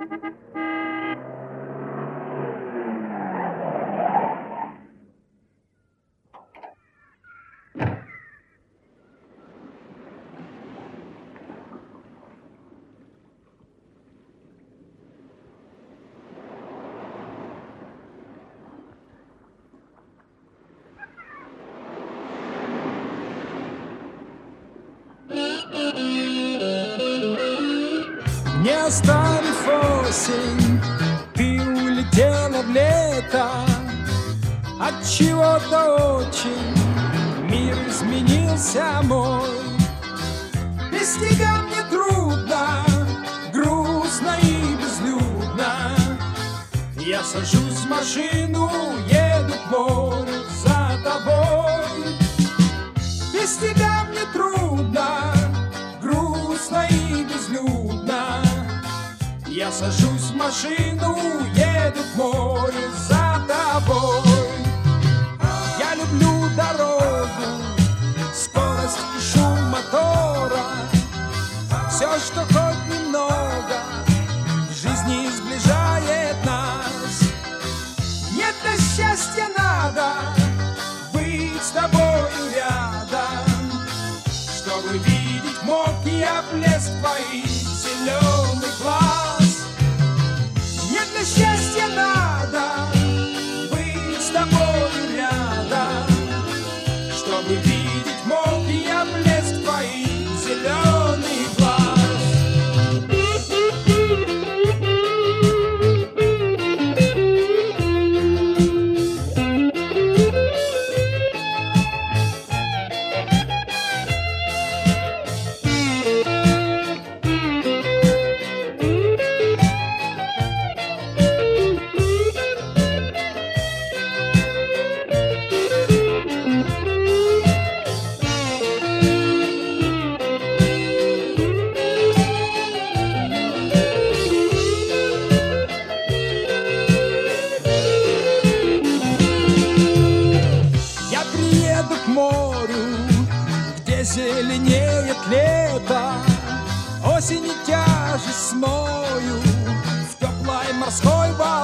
Не оставив осень, ты улетела в лето. От чего-то очень мир изменился мой. Без тебя мне трудно, грустно и безлюдно. Я сажусь в машину, еду к морю за тобой. Без тебя мне трудно, грустно и безлюдно. Я сажусь в машину, еду к морю за тобой. Я люблю дорогу, скорость и шум мотора. Все, что хоть немного в жизни сближает нас. Мне для счастья надо быть с тобою рядом, чтобы видеть мог я блеск твоих зеленых глаз. Мне для счастья надо быть с тобою рядом, чтобы видеть мог я блеск твоих зеленых глаз. Зеленеет лето, осень и тяжесть смою в теплой морской волне.